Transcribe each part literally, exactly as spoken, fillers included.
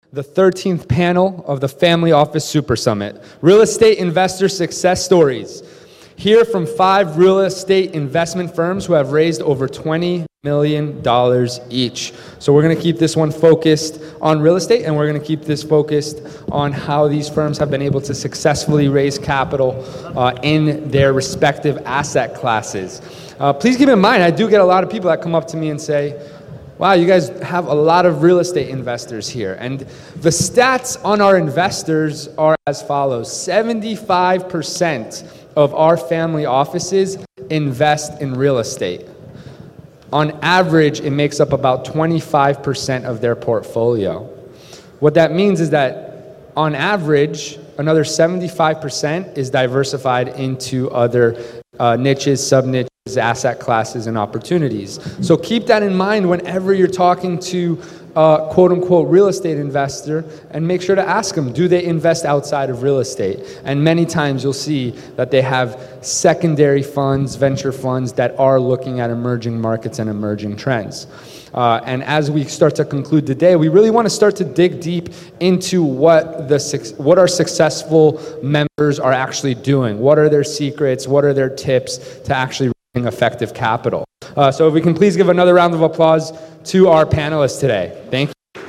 the thirteenth panel of the Family Office Super Summit, Real Estate Investor Success Stories. Hear from five real estate investment firms who have raised over twenty million dollars each. So we're going to keep this one focused on real estate, and we're going to keep this focused on how these firms have been able to successfully raise capital uh, in their respective asset classes. Uh, please keep in mind, I do get a lot of people that come up to me and say, wow, you guys have a lot of real estate investors here. And the stats on our investors are as follows. seventy-five percent of our family offices invest in real estate. On average, it makes up about twenty-five percent of their portfolio. What that means is that on average, another seventy-five percent is diversified into other uh, niches, sub-niches, asset classes, and opportunities. So keep that in mind whenever you're talking to a quote-unquote real estate investor, and make sure to ask them, do they invest outside of real estate? And many times you'll see that they have secondary funds, venture funds that are looking at emerging markets and emerging trends. Uh, and as we start to conclude today, we really want to start to dig deep into what the what our successful members are actually doing. What are their secrets? What are their tips to actually raising effective capital? Uh, so if we can please give another round of applause to our panelists today. Thank you.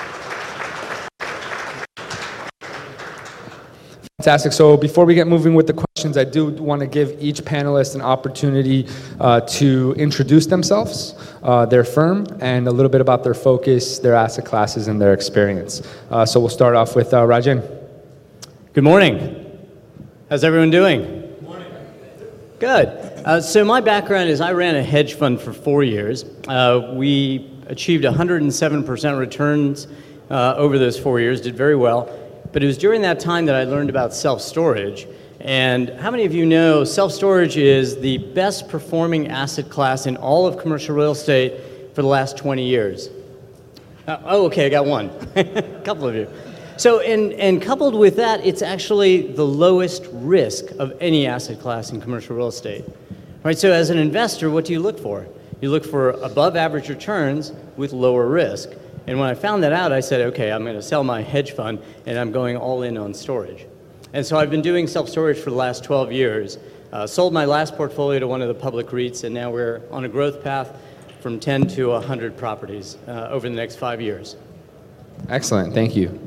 Fantastic. So before we get moving with the questions, I do want to give each panelist an opportunity uh, to introduce themselves, uh, their firm, and a little bit about their focus, their asset classes, and their experience. Uh, so we'll start off with uh, Rajan. Good morning. How's everyone doing? Good morning. Good. Uh, so my background is I ran a hedge fund for four years. Uh, we achieved one hundred seven percent returns uh, over those four years, did very well. But it was during that time that I learned about self-storage. And how many of you know self-storage is the best performing asset class in all of commercial real estate for the last twenty years? Uh, oh, okay, I got one. A couple of you. So, and, and coupled with that, it's actually the lowest risk of any asset class in commercial real estate. Right, so as an investor, what do you look for? You look for above average returns with lower risk. And when I found that out, I said, okay, I'm going to sell my hedge fund, and I'm going all in on storage. And so I've been doing self-storage for the last twelve years. Uh, sold my last portfolio to one of the public REITs, and now we're on a growth path from ten to one hundred properties uh, over the next five years. Excellent. Thank you.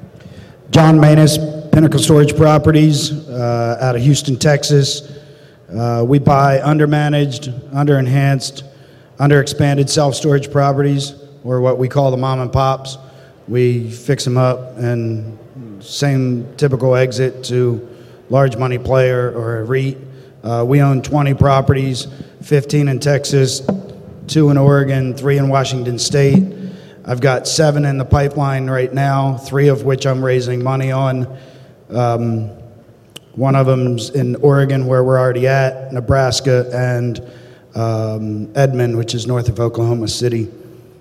John Manus, Pinnacle Storage Properties, uh, out of Houston, Texas. Uh, we buy undermanaged, under-enhanced, under-expanded self-storage properties, or what we call the mom and pops. We fix them up, and same typical exit to large money player or a REIT. Uh, we own twenty properties, fifteen in Texas, two in Oregon, three in Washington State. I've got seven in the pipeline right now, three of which I'm raising money on. Um, one of them's in Oregon, where we're already at, Nebraska, and um, Edmond, which is north of Oklahoma City.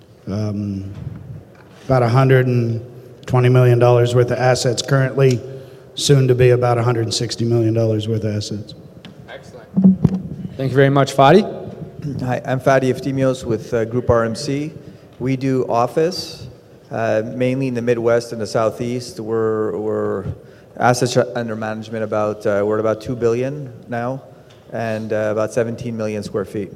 Um, about one hundred twenty million dollars worth of assets currently, soon to be about one hundred sixty million dollars worth of assets. Excellent. Thank you very much, Fadi. Hi, I'm Fadi Eftimios with uh, Group R M C. We do office, uh, mainly in the Midwest and the Southeast. We're, we're assets under management about, uh, we're at about two billion dollars now, and uh, about seventeen million square feet.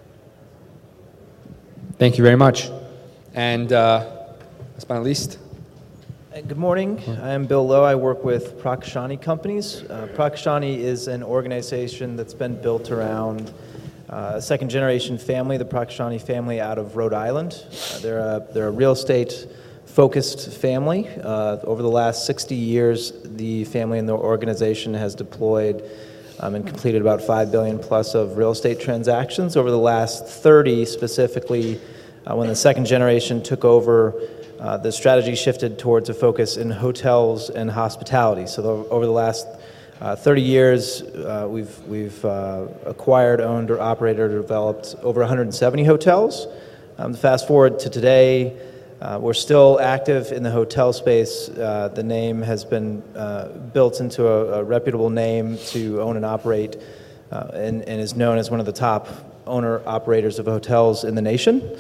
Thank you very much. And uh, last but not least. Good morning. I'm Bill Lowe. I work with Prakashani Companies. Uh, Prakashani is an organization that's been built around uh, a second-generation family, the Prakashani family out of Rhode Island. Uh, they're, a, they're a real estate-focused family. Uh, over the last sixty years, the family and the organization has deployed um, and completed about five billion dollars plus of real estate transactions. Over the last thirty, specifically, Uh, when the second generation took over, uh, the strategy shifted towards a focus in hotels and hospitality. So the, over the last uh, thirty years, uh, we've, we've uh, acquired, owned, or operated or developed over one hundred seventy hotels. Um, fast forward to today, uh, we're still active in the hotel space. Uh, the name has been uh, built into a, a reputable name to own and operate, uh, and, and is known as one of the top owner-operators of hotels in the nation.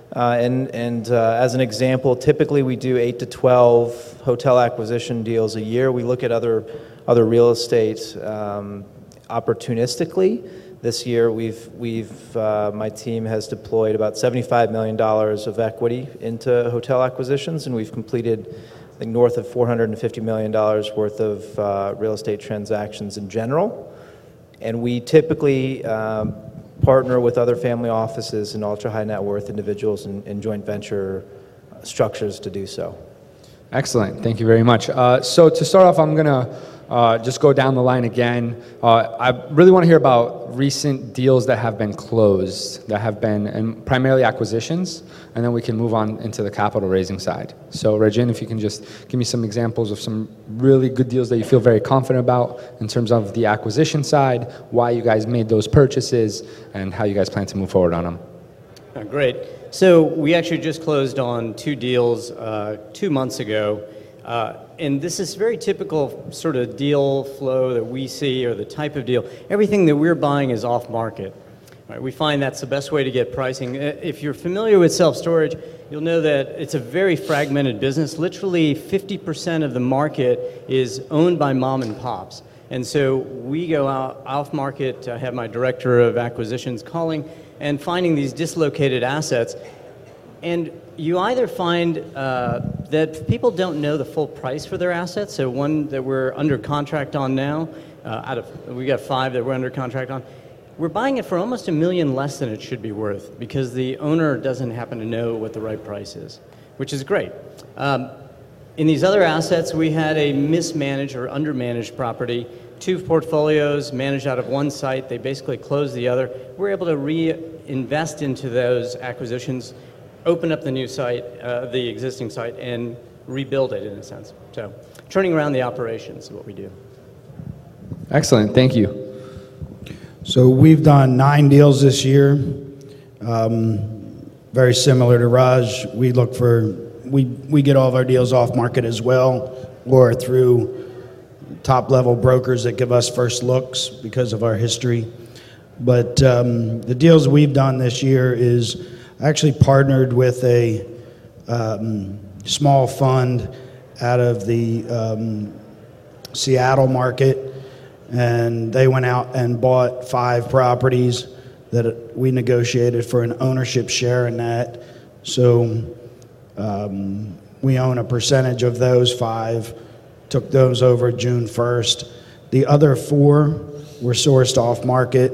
Uh, and and uh, as an example, typically we do eight to twelve hotel acquisition deals a year. We look at other other real estate um, opportunistically. This year, we've we've uh, my team has deployed about seventy-five million dollars of equity into hotel acquisitions, and we've completed, I think, north of four hundred fifty million dollars worth of uh, real estate transactions in general. And we typically um, partner with other family offices and ultra-high net worth individuals in, in joint venture structures to do so. Excellent. Thank you very much. Uh, so to start off, I'm going to uh, just go down the line again. Uh, I really want to hear about recent deals that have been closed, that have been and primarily acquisitions, and then we can move on into the capital raising side. So Regin, if you can just give me some examples of some really good deals that you feel very confident about in terms of the acquisition side, why you guys made those purchases, and how you guys plan to move forward on them. Oh, great. So we actually just closed on two deals uh, two months ago. Uh, and this is very typical sort of deal flow that we see, or the type of deal. Everything that we're buying is off market. Right? We find that's the best way to get pricing. If you're familiar with self-storage, you'll know that it's a very fragmented business. Literally fifty percent of the market is owned by mom and pops. And so we go out off market. I have my director of acquisitions calling and finding these dislocated assets. And you either find uh, that people don't know the full price for their assets. So one that we're under contract on now, uh, out of we got five that we're under contract on, we're buying it for almost a million less than it should be worth because the owner doesn't happen to know what the right price is, which is great. Um, in these other assets, we had a mismanaged or undermanaged property, two portfolios managed out of one site. They basically closed the other. We're able to reinvest into those acquisitions, open up the new site, uh, the existing site, and rebuild it in a sense. So turning around the operations is what we do. Excellent. Thank you. So we've done nine deals this year. Um, very similar to Raj. We look for, we, we get all of our deals off market as well, or through top level brokers that give us first looks because of our history. But um, the deals we've done this year is actually partnered with a um, small fund out of the um, Seattle market, and they went out and bought five properties that we negotiated for an ownership share in that. So um, we own a percentage of those five, took those over June first. The other four were sourced off market,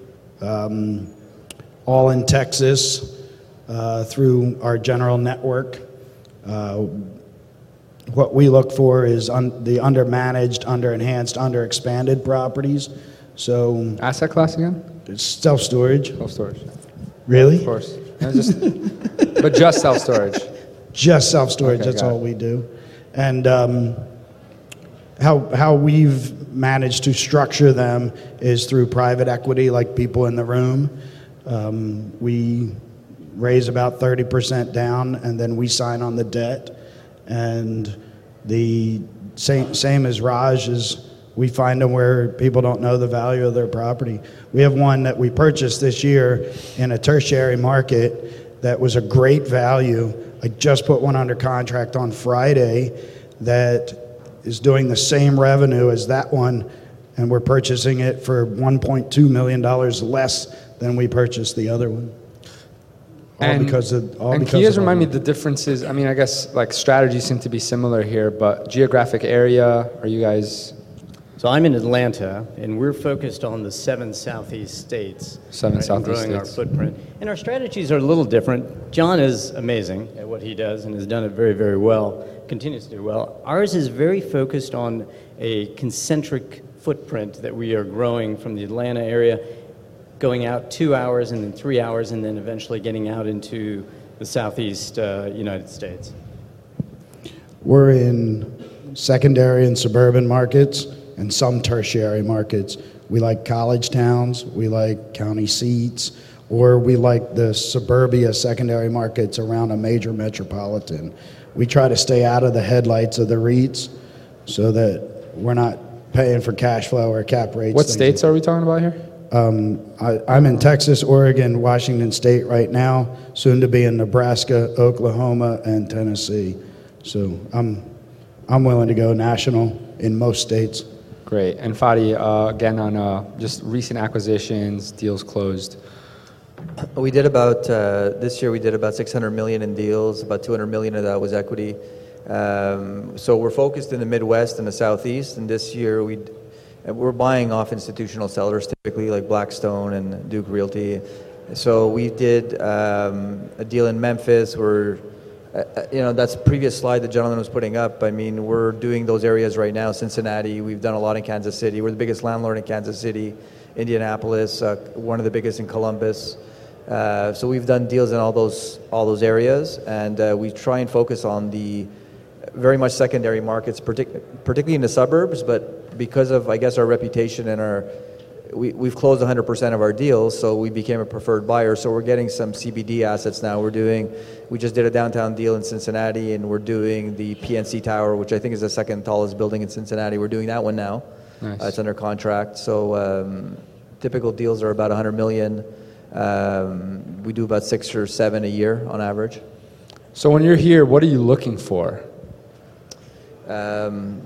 um, all in Texas. Uh, through our general network. Uh, what we look for is un- the under-managed, under-enhanced, under-expanded properties. So Asset class again? it's self-storage. Self-storage. Really? Of course. No, just, but just self-storage. Just self-storage, Okay, that's got all it. we do. And um, how, how we've managed to structure them is through private equity, like people in the room. Um, we raise about thirty percent down, and then we sign on the debt. And the same, same as Raj is we find them where people don't know the value of their property. We have one that we purchased this year in a tertiary market that was a great value. I just put one under contract on Friday that is doing the same revenue as that one, and we're purchasing it for one point two million dollars less than we purchased the other one. All And, because of, all and because can you guys of remind me all- the differences? I mean, I guess like strategies seem to be similar here, but geographic area, are you guys So I'm in Atlanta, and we're focused on the seven southeast states. Seven and southeast growing our states. footprint. And our strategies are a little different. John is amazing at what he does and has done it very, very well, continues to do well. Ours is very focused on a concentric footprint that we are growing from the Atlanta area, going out two hours and then three hours, and then eventually getting out into the southeast uh, United States. We're in secondary and suburban markets and some tertiary markets. We like college towns, we like county seats, or we like the suburbia secondary markets around a major metropolitan. We try to stay out of the headlights of the REITs so that we're not paying for cash flow or cap rates. What things states like- are we talking about here? Um, I, I'm in Texas, Oregon, Washington State right now, soon to be in Nebraska, Oklahoma, and Tennessee. So I'm, I'm willing to go national in most states. Great. And Fadi, uh, again, on uh, just recent acquisitions, deals closed. We did about, uh, this year we did about six hundred million in deals, about two hundred million of that was equity. Um, so we're focused in the Midwest and the Southeast, and this year we we're buying off institutional sellers, typically like Blackstone and Duke Realty. So we did um, a deal in Memphis where, uh, you know, that's the previous slide the gentleman was putting up. I mean, we're doing those areas right now. Cincinnati, we've done a lot in Kansas City. We're the biggest landlord in Kansas City. Indianapolis, uh, one of the biggest in Columbus. Uh, so we've done deals in all those all those areas, and uh, we try and focus on the very much secondary markets, partic- particularly in the suburbs. But because of, I guess, our reputation and our, we, we've closed one hundred percent of our deals, so we became a preferred buyer. So we're getting some C B D assets now. We're doing, we just did a downtown deal in Cincinnati, and we're doing the P N C Tower, which I think is the second tallest building in Cincinnati. We're doing that one now. Nice. Uh, it's under contract. So um, typical deals are about one hundred million. Um, we do about six or seven a year on average. So when you're here, what are you looking for? Um,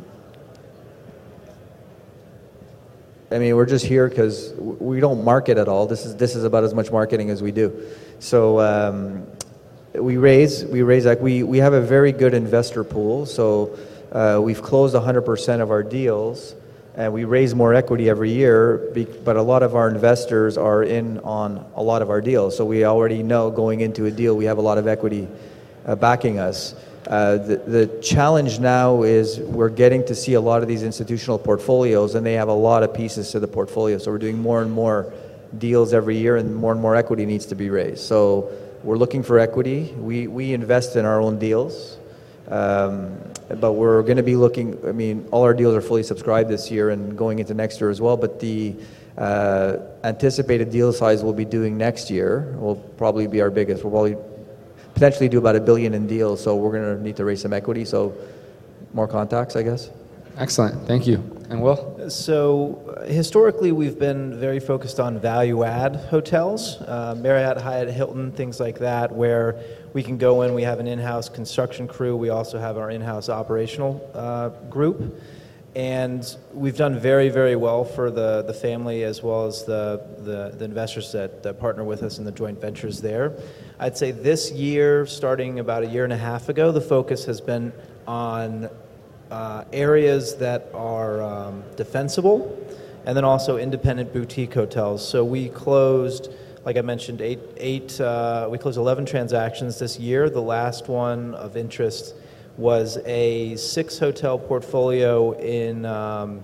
I mean, we're just here because we don't market at all. This is this is about as much marketing as we do. So um, we raise we raise like we we have a very good investor pool. So uh, we've closed one hundred percent of our deals. And we raise more equity every year, but a lot of our investors are in on a lot of our deals. So we already know going into a deal, we have a lot of equity uh, backing us. Uh, the, the challenge now is we're getting to see a lot of these institutional portfolios, and they have a lot of pieces to the portfolio. So we're doing more and more deals every year, and more and more equity needs to be raised. So we're looking for equity. We, we invest in our own deals. Um, but we're going to be looking, I mean, all our deals are fully subscribed this year and going into next year as well, but the uh, anticipated deal size we'll be doing next year will probably be our biggest. We'll probably potentially do about a billion in deals, so we're going to need to raise some equity, so more contacts, I guess. Excellent. Thank you. And Will? So uh, historically, we've been very focused on value-add hotels, uh, Marriott, Hyatt, Hilton, things like that, where we can go in, we have an in-house construction crew, we also have our in-house operational uh, group, and we've done very, very well for the, the family as well as the, the, the investors that, that partner with us in the joint ventures there. I'd say this year, starting about a year and a half ago, the focus has been on uh, areas that are um, defensible, and then also independent boutique hotels. So we closed, like I mentioned, eight, eight uh, we closed eleven transactions this year. The last one of interest was a six hotel portfolio in um,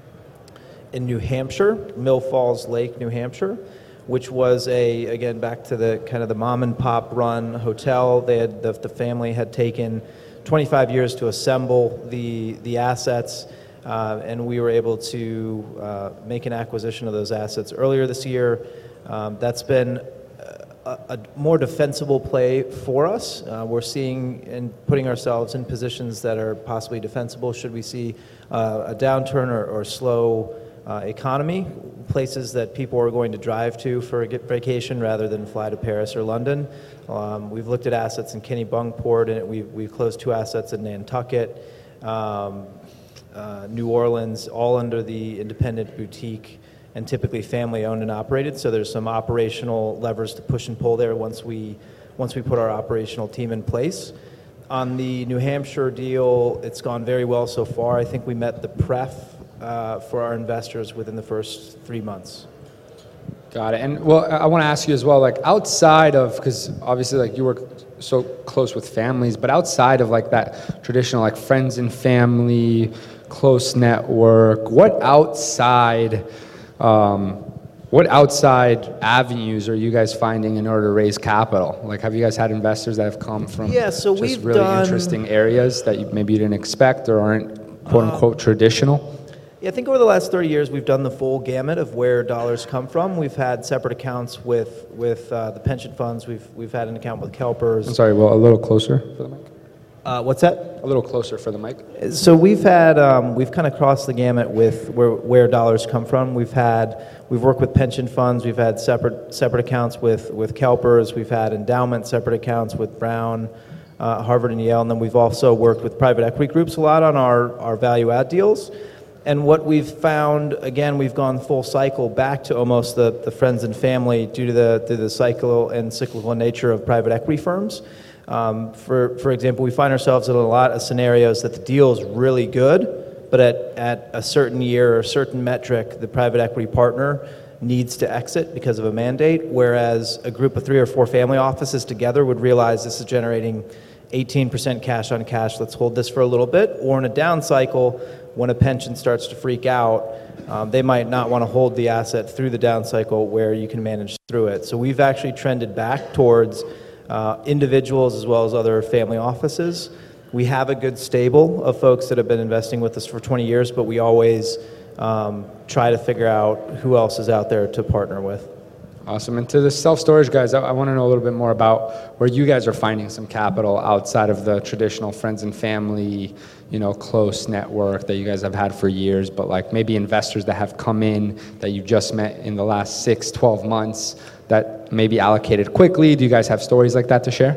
in New Hampshire, Mill Falls Lake, New Hampshire, which was a, again, back to the kind of the mom and pop run hotel. They had, the, the family had taken twenty-five years to assemble the, the assets, uh, and we were able to uh, make an acquisition of those assets earlier this year. Um, that's been a, a more defensible play for us. Uh, we're seeing and putting ourselves in positions that are possibly defensible should we see uh, a downturn or, or slow uh, economy, places that people are going to drive to for a vacation rather than fly to Paris or London. Um, we've looked at assets in Kennebunkport, and we've, we've closed two assets in Nantucket, um, uh, New Orleans, all under the independent boutique and typically family-owned and operated. So there's some operational levers to push and pull there once we once we put our operational team in place. On the New Hampshire deal, it's gone very well so far. I think we met the pref uh, for our investors within the first three months. Got it. And well, I want to ask you as well, like outside of, because obviously like you work so close with families, but outside of like that traditional like friends and family, close network, what outside Um, what outside avenues are you guys finding in order to raise capital? Like, have you guys had investors that have come from yeah, so just we've really done, interesting areas that you maybe you didn't expect or aren't quote unquote uh, traditional? Yeah, I think over the last thirty years we've done the full gamut of where dollars come from. We've had separate accounts with with uh, the pension funds. We've we've had an account with CalPERS. I'm sorry, well, a little closer for the mic. Uh, what's that? A little closer for the mic. So we've had um, we've kind of crossed the gamut with where, where dollars come from. We've had we've worked with pension funds. We've had separate separate accounts with with CalPERS. We've had endowment separate accounts with Brown, uh, Harvard, and Yale. And then we've also worked with private equity groups a lot on our our value add deals. And what we've found, again, we've gone full cycle back to almost the, the friends and family due to the to the cycle and cyclical nature of private equity firms. Um, for for example, we find ourselves in a lot of scenarios that the deal is really good, but at, at a certain year or a certain metric, the private equity partner needs to exit because of a mandate, whereas a group of three or four family offices together would realize this is generating eighteen percent cash on cash, let's hold this for a little bit. Or in a down cycle, when a pension starts to freak out, um, they might not want to hold the asset through the down cycle where you can manage through it. So we've actually trended back towards uh, individuals as well as other family offices. We have a good stable of folks that have been investing with us for twenty years, but we always um, try to figure out who else is out there to partner with. Awesome. And to the self-storage guys, I, I want to know a little bit more about where you guys are finding some capital outside of the traditional friends and family, you know, close network that you guys have had for years, but like maybe investors that have come in that you just met in the last six, twelve months that maybe allocated quickly. Do you guys have stories like that to share?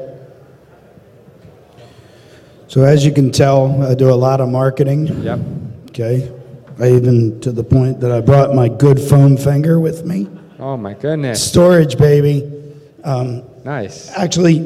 So as you can tell, I do a lot of marketing. Yep. Okay. I even, to the point that I brought my good foam finger with me. Oh my goodness. Storage, baby. Um, Nice. Actually,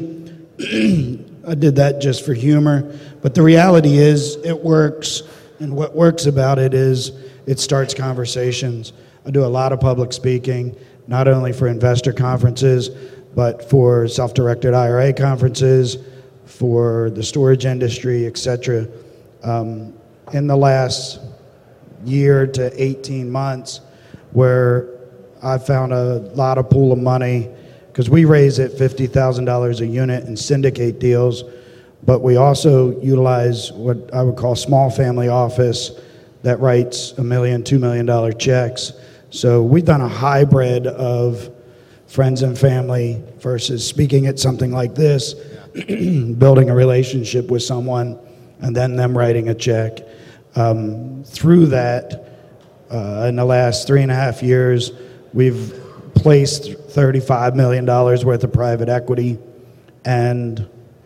I did that just for humor, but the reality is it works, and what works about it is it starts conversations. I do a lot of public speaking, not only for investor conferences, but for self-directed I R A conferences, for the storage industry, et cetera. Um, in the last year to eighteen months, where I found a lot of pool of money, because we raise at fifty thousand dollars a unit in syndicate deals, but we also utilize what I would call small family office that writes a million, two million dollar checks. So we've done a hybrid of friends and family versus speaking at something like this, building a relationship with someone, and then them writing a check. Um, through that, uh, in the last three and a half years, we've placed thirty-five million dollars worth of private equity and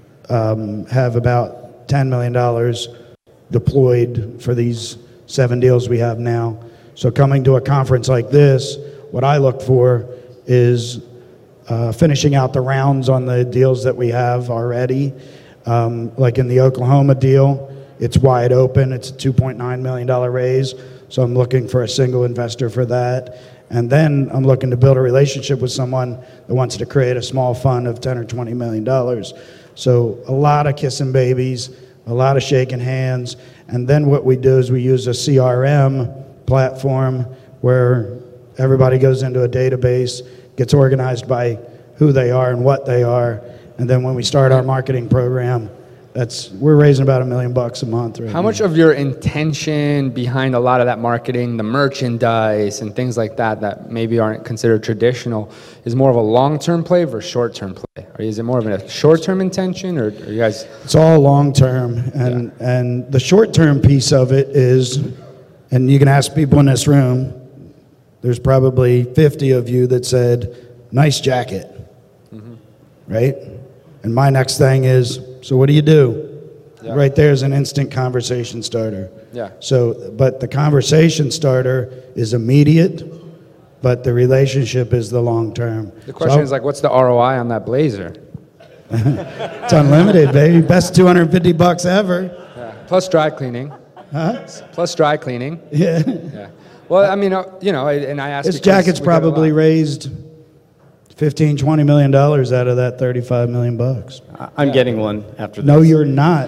um, have about ten million dollars deployed for these seven deals we have now. So coming to a conference like this, what I look for is uh, finishing out the rounds on the deals that we have already. Um, like in the Oklahoma deal, it's wide open. It's a two point nine million dollars raise. So I'm looking for a single investor for that. And then I'm looking to build a relationship with someone that wants to create a small fund of ten or twenty million dollars. So a lot of kissing babies, a lot of shaking hands. And then what we do is we use a C R M platform where everybody goes into a database, gets organized by who they are and what they are. And then when we start our marketing program, That's we're raising about a million bucks a month right How now. much of your intention behind a lot of that marketing, the merchandise and things like that that maybe aren't considered traditional, is more of a long-term play versus short-term play? Or is it more of a short-term intention, or are you guys? It's all long-term, and Yeah. and the short-term piece of it is, and you can ask people in this room, there's probably fifty of you that said, nice jacket, mm-hmm. right? And my next thing is, so what do you do? Yeah. Right there is an instant conversation starter. Yeah. So, but the conversation starter is immediate, but the relationship is the long term. The question so, is like, what's the R O I on that blazer? It's unlimited, baby. Best two hundred fifty bucks ever. Yeah. Plus dry cleaning. Huh? Plus dry cleaning. Yeah. Yeah. Well, I mean, uh, you know, and I asked. This jacket's probably raised fifteen, twenty million dollars out of that thirty-five million bucks. I'm yeah. getting one after this. No, you're not.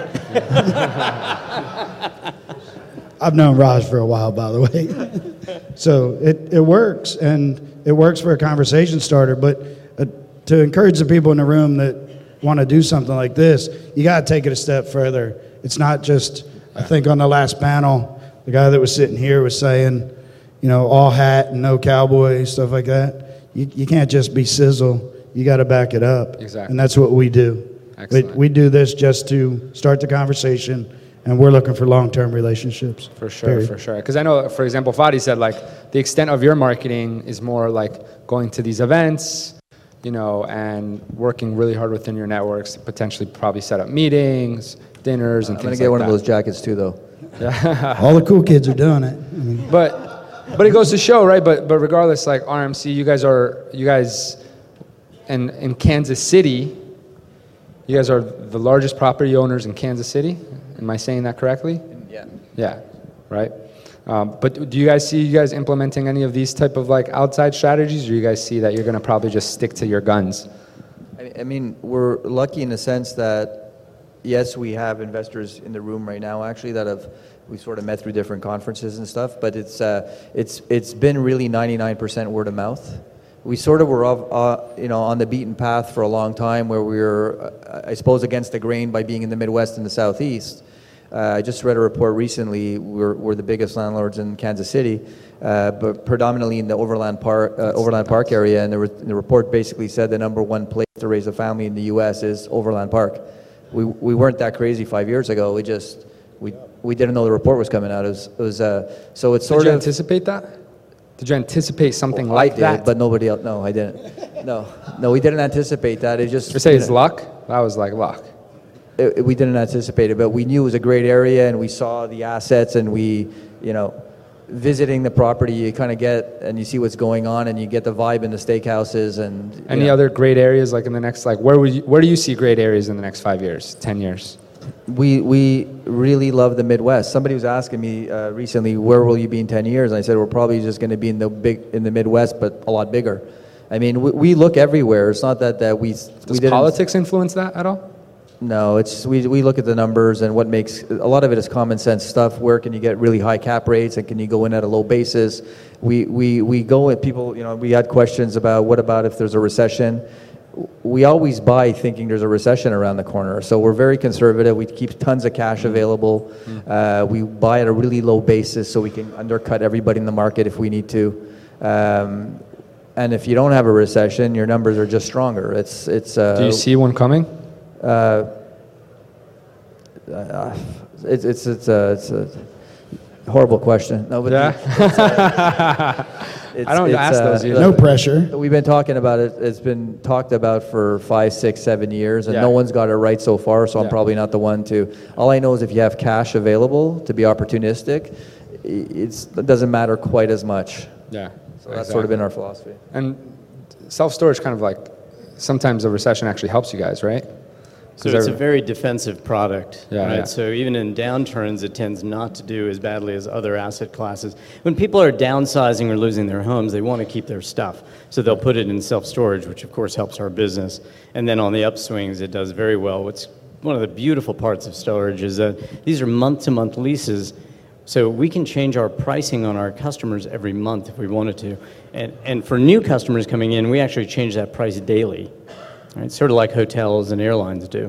I've known Raj for a while, by the way. So it, it works, and it works for a conversation starter. But uh, to encourage the people in the room that want to do something like this, you got to take it a step further. It's not just, I think on the last panel, the guy that was sitting here was saying, you know, all hat and no cowboy, stuff like that. You, you can't just be sizzle. You got to back it up. Exactly. And that's what we do. We, Excellent. we do this just to start the conversation, and we're looking for long-term relationships. For sure, Period. for sure. Because I know, for example, Fadi said like the extent of your marketing is more like going to these events, you know, and working really hard within your networks to potentially probably set up meetings, dinners, and I'm things gonna get like one that. of those jackets too, though. All the cool kids are doing it. I mean, But but it goes to show, right? But but regardless, like R M C, you guys are you guys in in Kansas City. You guys are the largest property owners in Kansas City. Am I saying that correctly? Yeah. Yeah, right. Um, but do you guys see you guys implementing any of these type of like outside strategies, or you guys see that you're going to probably just stick to your guns? I I mean, we're lucky in the sense that, yes, we have investors in the room right now, actually, that have we sort of met through different conferences and stuff. But it's uh, it's it's been really ninety-nine percent word of mouth. We sort of were, uh, you know, on the beaten path for a long time, where we were, uh, I suppose, against the grain by being in the Midwest and the Southeast. Uh, I just read a report recently. We're, we're the biggest landlords in Kansas City, uh, but predominantly in the Overland Park, uh, Overland Park area. And the, re- the report basically said the number one place to raise a family in the U S is Overland Park. We we weren't that crazy five years ago. We just we we didn't know the report was coming out. It was, it was uh, so it's Did sort you of. anticipate that? Did you anticipate something Well, like I did, that? but nobody else. No, I didn't. No, no, we didn't anticipate that. It just. You say it's you know, luck? That was like luck. it, it- we didn't anticipate it, but we knew it was a great area, and we saw the assets, and we, you know, visiting the property, you kind of get and you see what's going on, and you get the vibe in the steakhouses, and. you Any know. other great areas like in the next like where would you, where do you see great areas in the next five years, ten years? We we really love the Midwest. Somebody was asking me uh, recently, where will you be in ten years? And I said, we're probably just going to be in the big in the Midwest, but a lot bigger. I mean, we, we look everywhere. It's not that, that we we Does didn't. politics influence that at all? No, it's we we look at the numbers, and what makes a lot of it is common sense stuff. Where can you get really high cap rates, and can you go in at a low basis? We we we go at people. You know, we had questions about what about if there's a recession. We always buy thinking there's a recession around the corner, so we're very conservative. We keep tons of cash available. Uh, we buy at a really low basis, so we can undercut everybody in the market if we need to. Um, and if you don't have a recession, your numbers are just stronger. It's it's. Uh, Do you see one coming? Uh, uh, it's it's it's a, it's a horrible question. No, but Yeah. it's, uh, it's, I don't it's, ask uh, those either. no pressure. We've been talking about it. It's been talked about for five, six, seven years, and Yeah. no one's got it right so far. So I'm Yeah. probably not the one to. All I know is if you have cash available to be opportunistic, it's, it doesn't matter quite as much. Yeah. So that's sort of been our philosophy. And self-storage kind of like sometimes a recession actually helps you guys, right? So 'Cause it's a they're- very defensive product, Yeah, right? yeah. So even in downturns, it tends not to do as badly as other asset classes. When people are downsizing or losing their homes, they want to keep their stuff. So they'll put it in self-storage, which of course helps our business. And then on the upswings, it does very well. What's one of the beautiful parts of storage is that these are month-to-month leases. So we can change our pricing on our customers every month if we wanted to. And, and for new customers coming in, we actually change that price daily. Right? Sort of like hotels and airlines do.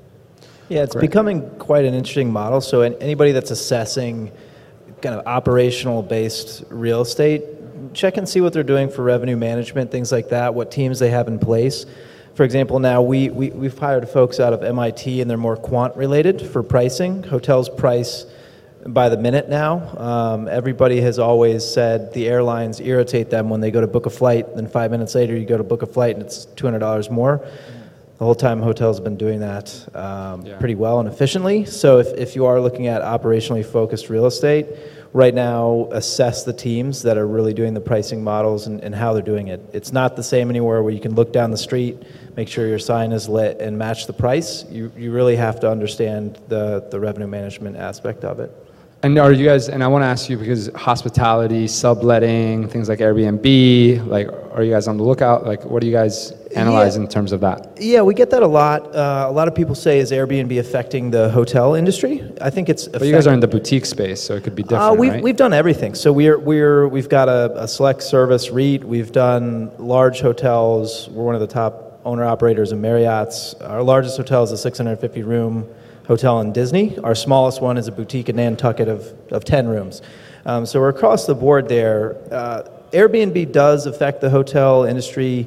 Yeah, it's Correct. becoming quite an interesting model. So an- anybody that's assessing kind of operational-based real estate, check and see what they're doing for revenue management, things like that, what teams they have in place. For example, now we, we, we've hired folks out of M I T, and they're more quant-related for pricing. Hotels price by the minute now. Um, everybody has always said the airlines irritate them when they go to book a flight, then five minutes later you go to book a flight and it's two hundred dollars more. The whole time hotels have been doing that um, Yeah. pretty well and efficiently. So if, if you are looking at operationally focused real estate, right now assess the teams that are really doing the pricing models and, and how they're doing it. It's not the same anywhere where you can look down the street, make sure your sign is lit and match the price. You, you really have to understand the, the revenue management aspect of it. And are you guys, and I want to ask you because hospitality, subletting, things like Airbnb, like are you guys on the lookout? Like what do you guys analyze Yeah. in terms of that? Yeah, we get that a lot. Uh, a lot of people say, is Airbnb affecting the hotel industry? I think it's But you guys are in the boutique space, so it could be different, Uh, we've, right? we've done everything. So we're, we're, we've got a, a select service REIT. We've done large hotels. We're one of the top owner-operators of Marriott's. Our largest hotel is a six hundred fifty room hotel in Disney. Our smallest one is a boutique in Nantucket of, of ten rooms. Um, so we're across the board there. Uh, Airbnb does affect the hotel industry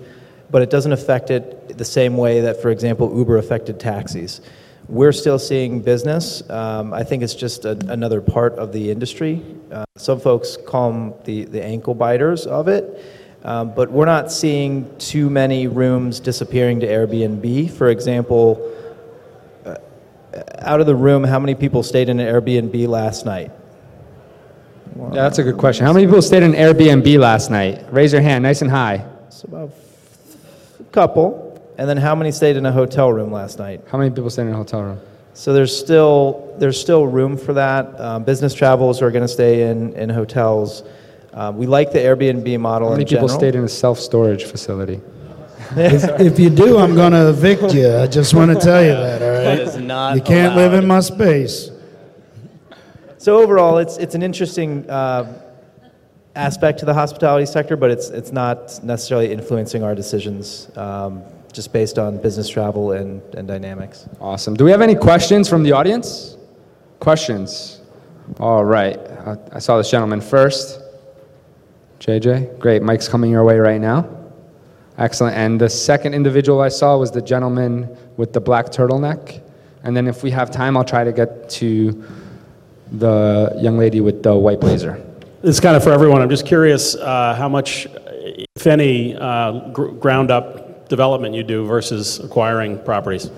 but it doesn't affect it the same way that, for example, Uber affected taxis. We're still seeing business. Um, I think it's just a, another part of the industry. Uh, some folks call them the, the ankle biters of it, um, but we're not seeing too many rooms disappearing to Airbnb. For example, uh, out of the room, how many people stayed in an Airbnb last night? Yeah, that's a good question. How many people stayed in Airbnb last night? Raise your hand, nice and high. It's about a couple. And then how many stayed in a hotel room last night? How many people stayed in a hotel room? So there's still there's still room for that. Um, business travelers are going to stay in in hotels. Um, we like the Airbnb model. How many in people general. stayed in a self-storage facility? If, if you do, I'm going to evict you. I just want to tell you that, all right? That is not You can't live allowed. in my space. So overall, it's it's an interesting uh, aspect to the hospitality sector, but it's it's not necessarily influencing our decisions. Um, just based on business travel and, and dynamics. Awesome. Do we have any questions from the audience? Questions? All right. I, I saw this gentleman first. J J, great. Mike's coming your way right now. Excellent. And the second individual I saw was the gentleman with the black turtleneck. And then if we have time, I'll try to get to the young lady with the white blazer. It's kind of for everyone. I'm just curious uh, how much, if any, uh, gr- ground-up development you do versus acquiring properties.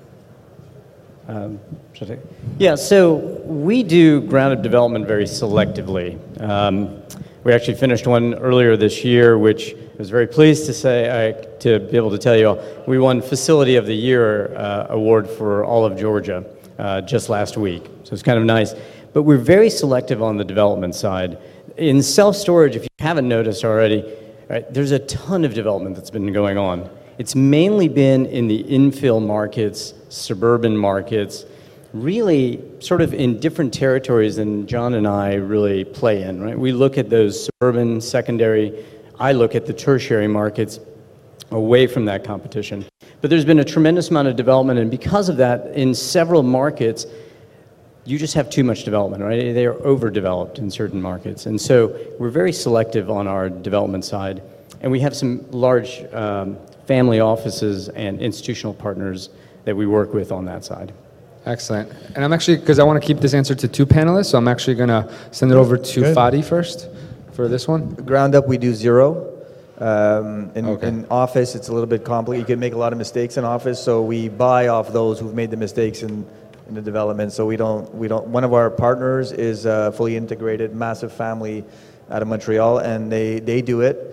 Um, should I- yeah, so we do ground-up development very selectively. Um, we actually finished one earlier this year, which I was very pleased to say, I, to be able to tell you all, we won Facility of the Year uh, award for all of Georgia uh, just last week. So it's kind of nice. But we're very selective on the development side. In self-storage, if you haven't noticed already, right, there's a ton of development that's been going on. It's mainly been in the infill markets, suburban markets, really sort of in different territories than John and I really play in, right? We look at those suburban, secondary, I look at the tertiary markets away from that competition. But there's been a tremendous amount of development, and because of that, in several markets, you just have too much development, right? They are overdeveloped in certain markets. And so we're very selective on our development side. And we have some large um, family offices and institutional partners that we work with on that side. Excellent. And I'm actually, because I want to keep this answer to two panelists, so I'm actually going to send it over to Good. Fadi first for this one. Ground up, we do zero. Um, in, Okay. in office, it's a little bit complicated. You can make a lot of mistakes in office, so we buy off those who've made the mistakes in, in the development. So we don't, we don't. One of our partners is uh, fully integrated, massive family out of Montreal, and they, they do it.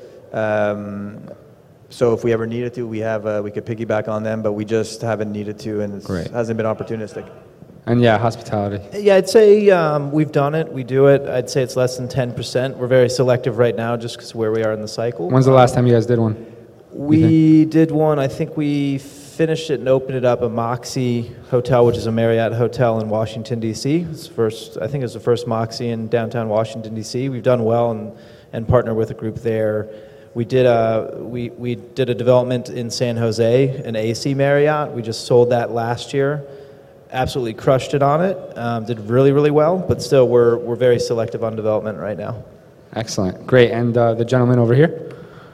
Um, so if we ever needed to, we have uh, we could piggyback on them, but we just haven't needed to, and it Great. hasn't been opportunistic. And yeah, hospitality. Yeah, I'd say um, we've done it. We do it. I'd say it's less than ten percent. We're very selective right now just because of where we are in the cycle. When's the last time you guys did one? We did one. I think we finished it and opened it up at Moxie Hotel, which is a Marriott hotel in Washington, D C It's first. I think it was the first Moxie in downtown Washington, D C We've done well and, and partnered with a group there. We did a we, we did a development in San Jose, an A C Marriott. We just sold that last year. Absolutely crushed it on it. Um, did really really well, but still we're we're very selective on development right now. Excellent. Great. And uh, the gentleman over here?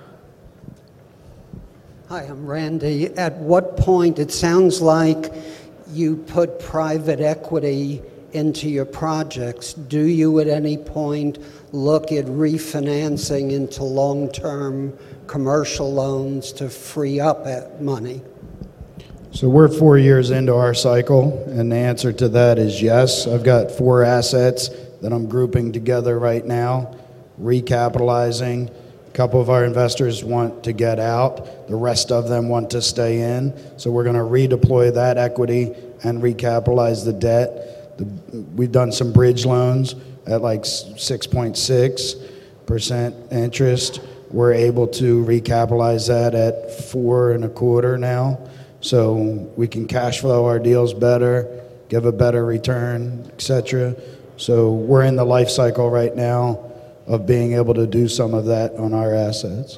Hi, I'm Randy. At what point, it sounds like you put private equity into your projects. Do you at any point look at refinancing into long-term commercial loans to free up that money? So we're four years into our cycle, and the answer to that is yes. I've got four assets that I'm grouping together right now, recapitalizing. A couple of our investors want to get out. The rest of them want to stay in. So we're going to redeploy that equity and recapitalize the debt. The, we've done some bridge loans at like six point six percent interest. We're able to recapitalize that at four and a quarter now. So we can cash flow our deals better, give a better return, et cetera. So we're in the life cycle right now of being able to do some of that on our assets.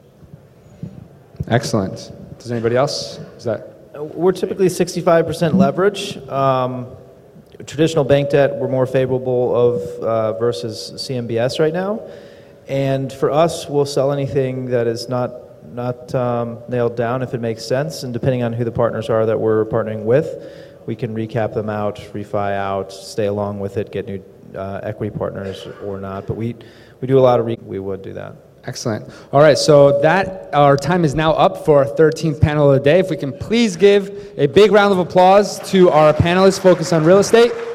Excellent. Does anybody else? Is that? We're typically sixty-five percent leverage. Um, traditional bank debt, we're more favorable of uh, versus C M B S right now. And for us, we'll sell anything that is not not um, nailed down if it makes sense, and depending on who the partners are that we're partnering with, we can recap them out, refi out, stay along with it, get new uh, equity partners or not. But we we do a lot of re- we would do that. Excellent. All right, so that our time is now up for our thirteenth panel of the day. If we can please give a big round of applause to our panelists focused on real estate.